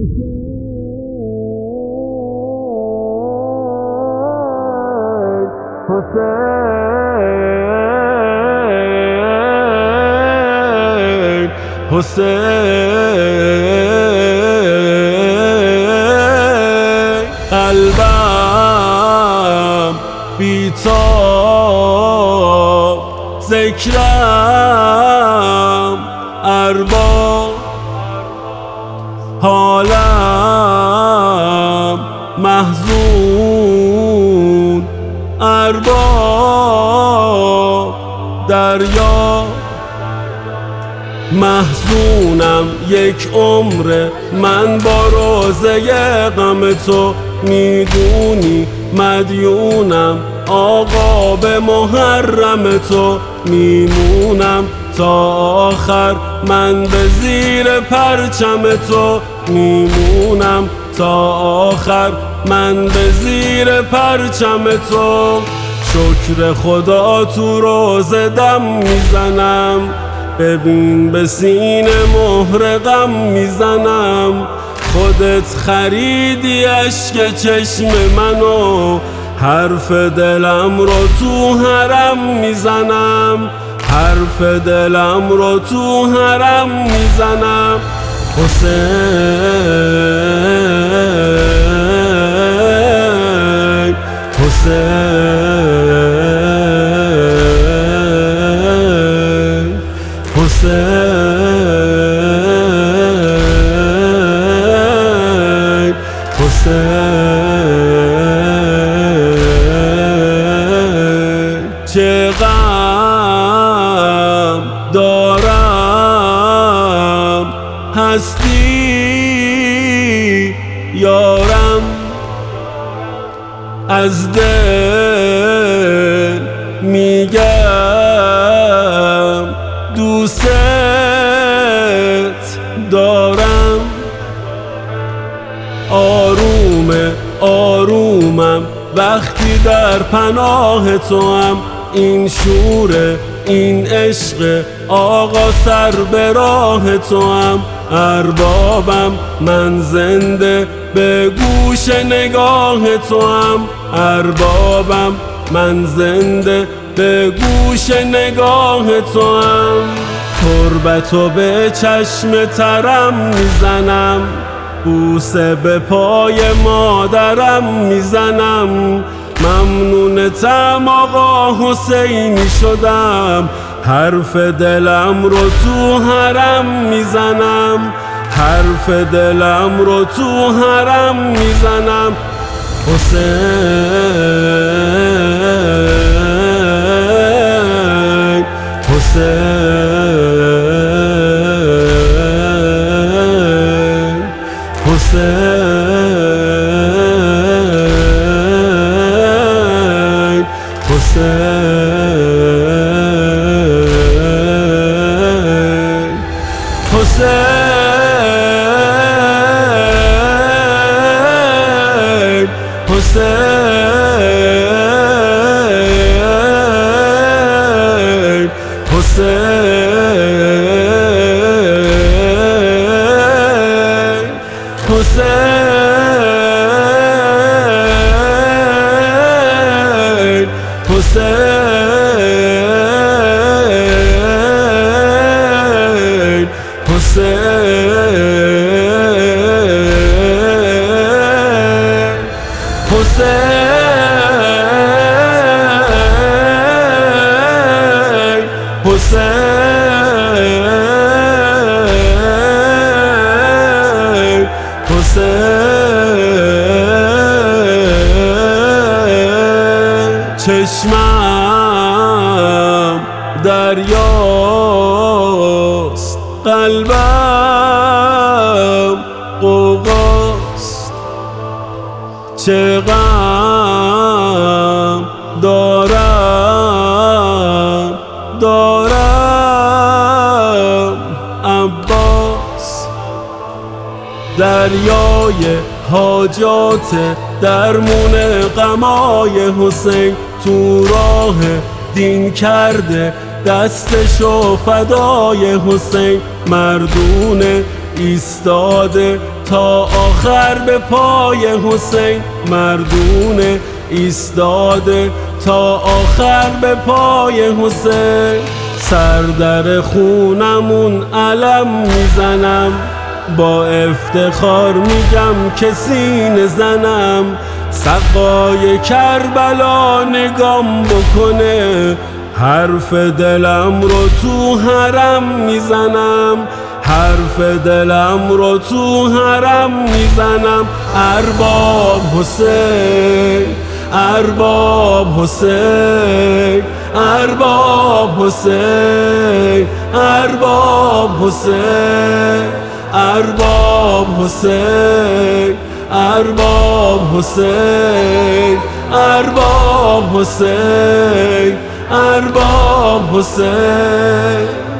حسین قلبم بیتاب، ذکرم ارباب، حالم محزون ارباب، دریا محزونم یک عمره من با روزه غم تو، میدونی مدیونم آقا به محرم تو، میمونم تا آخر من به زیر پرچم تو، میمونم تا آخر من به زیر پرچم تو. شکر خدا تو روزه دم میزنم، ببین به سینه مهر غم میزنم، خودت خریدی اشک چشم منو، حرف دلم رو تو حرم میزنم، حرف دلم رو تو حرم میزنم. حسین حسین حسین حسین چه غم دارم هستی یارم، از دل میگم دوست دارم. آرومه آرومم وقتی در پناه تو هم، این شوره این عشق آقا سر به راه تو هم، اربابم من زنده به گوش نگاه تو هم، اربابم من زنده به گوش نگاه تو هم. تربتو به چشم ترم میزنم، بوسه به پای مادرم میزنم، ممنونتم آقا حسینی شدم، حرف دلم رو تو حرم میزنم، حرف دلم رو تو حرم میزنم. حسین حسین حسین حسین حسین حسین حسین حسین حسین حسین چشمم دریاست، قلبم غوغاست، چه غم دارم عباس. دریای حاجات درمون غمای حسین، تو راه دین کرده دستشو فدای حسین، مردونه ایستاده تا آخر به پای حسین مردونه ایستاده، تا آخر به پای حسین. سر در خونمون علم میزنم، با افتخار میگم که سینه زنم. سقای کربلا نگام بکنه، حرف دلم رو تو حرم میزنم، حرف دلم رو تو حرم میزنم. ارباب حسین، ارباب حسین، ارباب حسین، ارباب حسین، ارباب حسین، ارباب حسین، ارباب حسین، ارباب حسین.